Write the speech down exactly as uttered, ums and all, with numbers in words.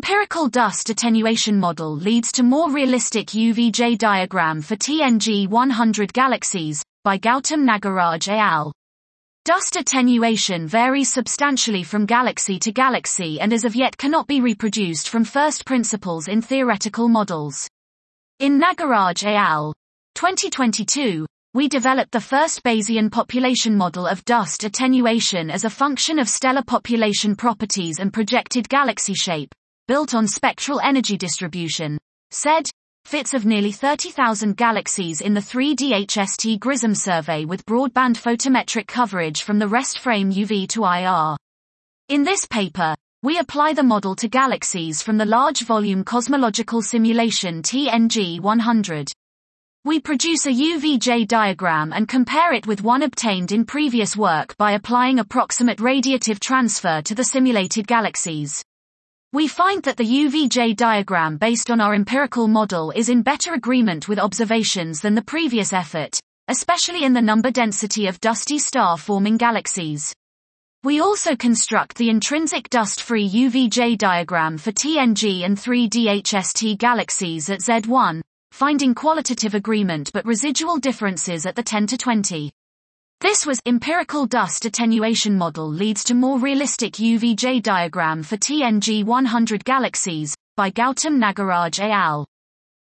Empirical dust attenuation model leads to more realistic U V J diagram for T N G one hundred galaxies, by Gautam Nagaraj et al. Dust attenuation varies substantially from galaxy to galaxy and as of yet cannot be reproduced from first principles in theoretical models. In Nagaraj et al. twenty twenty-two, we developed the first Bayesian population model of dust attenuation as a function of stellar population properties and projected galaxy shape, built on spectral energy distribution, S E D, fits of nearly thirty thousand galaxies in the three D H S T GRISM survey with broadband photometric coverage from the rest frame U V to I R. In this paper, we apply the model to galaxies from the Large Volume Cosmological Simulation T N G one hundred. We produce a U V J diagram and compare it with one obtained in previous work by applying approximate radiative transfer to the simulated galaxies. We find that the U V J diagram based on our empirical model is in better agreement with observations than the previous effort, especially in the number density of dusty star-forming galaxies. We also construct the intrinsic dust-free U V J diagram for T N G and three D H S T galaxies at Z one, finding qualitative agreement but residual differences at the ten to twenty. This was empirical dust attenuation model leads to more realistic U V J diagram for T N G one hundred galaxies, by Gautam Nagaraj et al.